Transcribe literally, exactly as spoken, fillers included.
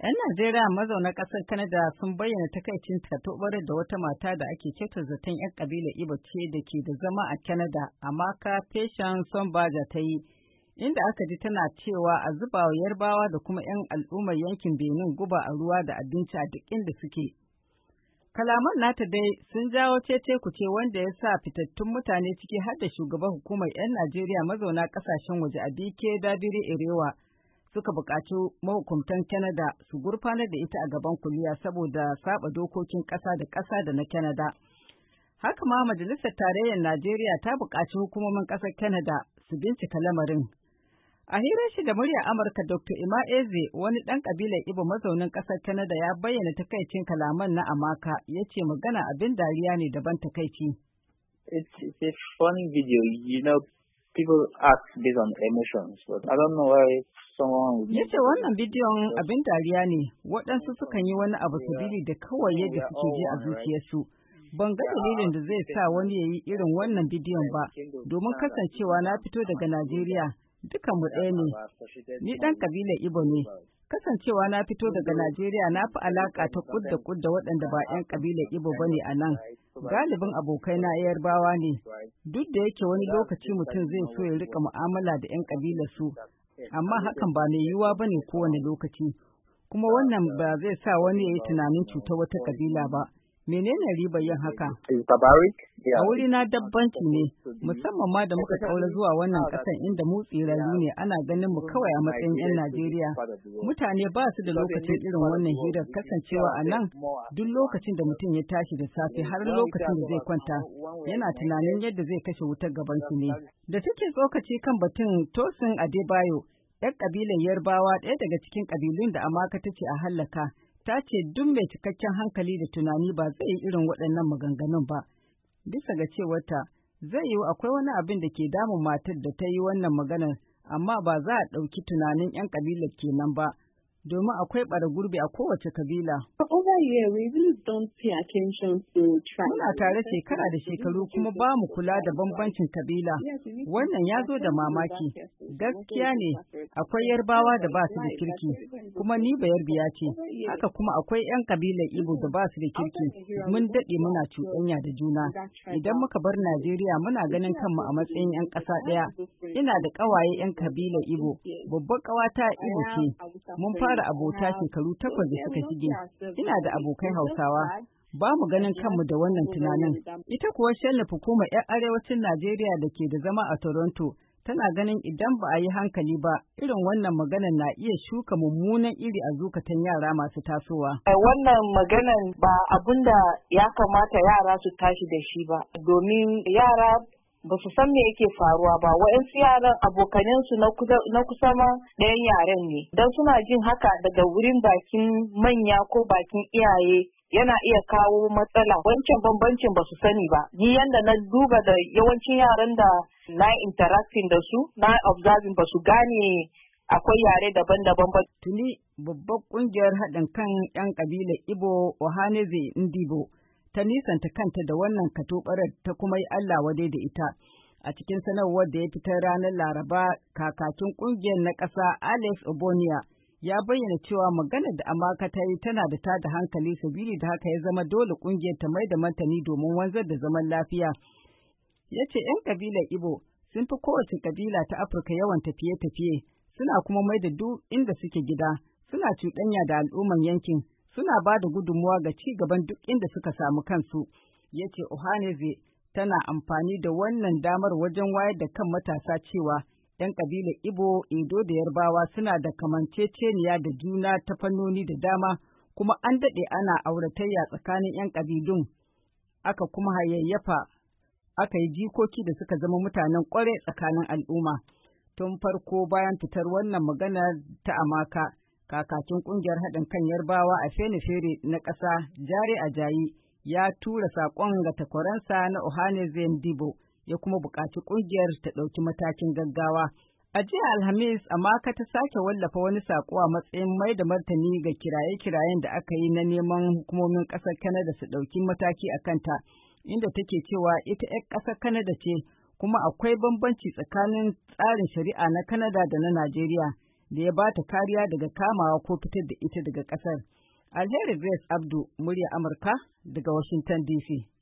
‘Yan Najeriya mazauna ƙasar Canada sun bayyana takaicin katobarar da wata mata da ake kyautar zaton ‘yan ƙabilar Igbo ce da ke da zama a Canada, Amaka Patience Sombaja ta yi, inda aka ji tana cewa a zuba wa Yarbawa da kuma ‘yan al'ummar yankin Benin guba a ruwa da abinci a duk inda suke. Kalaman nata dai sun jawo cece-kuce wanda ya sa fitattun mutane ciki har da shugaban hukumar ‘yan Najeriya mazauna ƙasashen waje Abike Dabiri Erewa suka buƙaci mahukuntan Canada su gurfanar da ita a gaban kuliya saboda saba dokokin ƙasa da ƙasa da na Canada. Haka ma Majalisar Tarayyar Najeriya ta buƙaci hukumomin ƙasar Canada su bincika lamarin. A hirar shi da muryar Amurka, Doctor Ima Eze, wani ɗan ƙabilar Igbo mazaunin ƙasar Canada, ya bayyana takaicin kalaman na Amaka, ya ce magana abin dariya ne daban takaici. It's, it's a funny video, you know, people act based on emotions, but I don't know why someone would... Ya ce wannan bidiyon abin dariya ne, waɗansu sukan yi wani abu su bili da kawai yadda suke ji a zuciyarsu. Ban ga dalilin da zai sa wani ya yi irin wannan bidiyon ba, domin kasancewa na fito daga Najeriya, dukanmu ɗaya ne. Ni ɗan ƙabilar Igbo ne. Kasancewa na fito daga Najeriya na fi alaƙa ta kud da kud da waɗanda ba ‘yan ƙabilar Igbo ba ne a nan. Galibin abokaina Yarbawa ne, duk da yake wani lokaci mutum zai so ya rika mu'amala da ‘yan ƙabilar su, amma hakan ba mai yiwuwa ba ne kowane lokaci, kuma wannan ba zai sa wani ya yi tunanin cutar wata ƙabila ba. Menene ribar yin haka? A wuri na dabbanci ne, musamman ma da muka kaura zuwa wannan ƙasan inda mu tsirarru ne, ana ganin mu kawai a matsayin ‘yan Najeriya. Mutane ba su da lokacin irin wannan hirar, kasancewa a nan duk lokacin da mutum ya tashi da safe har lokacin da zai kwanta, yana tunanin yadda zai kashe wutar gaban shi ne. Da take tsokaci kan batun, Tosin Adebayo, ‘yar ƙabilar Yarbawa, ɗaya daga cikin ƙabilun da Amaka ta ce a hallaka, ta ce duk mai cikakken hankali da tunani ba zai yi irin waɗannan maganganun ba. Bisa ga cewarta, zai yiwu akwai wani abin da ke damun matar da ta yi wannan maganar, amma ba za a ɗauki tunanin ‘yan ƙabilar kenan ba, domin akwai ɓara gurbi a kowace kabila. Muna tare shekara da shekaru kuma ba mu kula da bambancin kabila. Wannan ya zo da mamaki. Gaskiya ne, akwai Yarbawa da ba su da kirki, kuma ni Bayarbiya ce. Haka kuma akwai ‘yan kabilar Igbo da ba su da kirki. Mun daɗe muna cuɗanya da juna. Idan muka bar Najeriya muna ganin kanmu a matsayin ‘yan ƙasa ɗaya. Ina da ƙawaye ‘yan kabilar Igbo. Babbar ƙawata Igbo ce. Mun fara abota shekaru takwas da suka shige. Ina da abokai Hausawa. Ba mu ganin kanmu da wannan tunanin. Ita kuwa Shelley hukumar 'yan arewacin Najeriya da ke da zama a Toronto tana ganin idan ba a yi hankali ba, irin wannan maganar na iya shuka mummunan iri a zukatan yara masu tasowa. Wannan maganar ba abin da ya kamata yara su tashi da shi ba, domin yara ba su san me yake faruwa ba. Wa'yansu yaran abokanansu na kusa ma ɗayan yaren ne. Don suna jin haka daga wurin bakin manya ko bakin iyaye yana iya kawo matsala. Wancan bambancin ba su sani ba. Ni yanda na duba da yawancin yaran da na interacting da su, na observing ba su gane akwai yare daban-daban ba. Tuni babbar ƙungiyar haɗin kan 'yan ƙabilar Igbo Ohaneze Ndibo ta nisanta kanta da wannan katobarar ta kuma yi Allah wadai da ita. A cikin sanarwar da ya fitar ranar Laraba, kakakin ƙungiyar na ƙasa Alex Obonia ya bayyana cewa maganar da Amaka ta yi tana da tada hankali, sabili da haka ya zama dole ƙungiyar ta mai da martani domin wanzar da zaman lafiya. Ya ce ‘yan kabilar Igbo sun fi kowace kabila ta Afirka yawan tafiye-tafiye, suna kuma mai da duk inda suke gida, suna cuɗanya da al'umman yankin, suna ba da gudunmuwa ga ci gaban duk inda suka samu kansu. Ya ce Ohaneze tana amfani da wannan damar wajen wayar da kan matasa cewa ‘yan ƙabilar Igbo, Edo da Yarbawa suna da kamanceceniya da juna ta fannoni da dama, kuma an daɗe ana auratayya tsakanin ‘yan ƙabilun, aka kuma hayayyafa, aka yi jikoki da suka zama mutanen ƙware tsakanin al'umma. Tun farko bayan fitar wannan magana ta Amaka, kakakin ƙungiyar haɗin kan Yarbawa a Fenifere na ƙasa Jare Ajayi ya tura saƙon ga takwaransa na Ohaneze Ndibo, ya kuma buƙaci ƙungiyar ta ɗauki matakin gaggawa. A jiya Alhamis, Amaka ta sake wallafa wani saƙo a matsayin mai da martani ga kiraye-kirayen da aka yi na neman hukumomin ƙasar Canada su ɗauki mataki a kanta, inda take cewa ita 'yar ƙasar Canada ce, kuma akwai bambanci tsakanin tsarin shari'a na Canada da na Najeriya. da ya ba ta kariya daga kamawa ko fitar da ita daga ƙasar. Alheri Grace Abdu, murya Amurka daga Washington D C.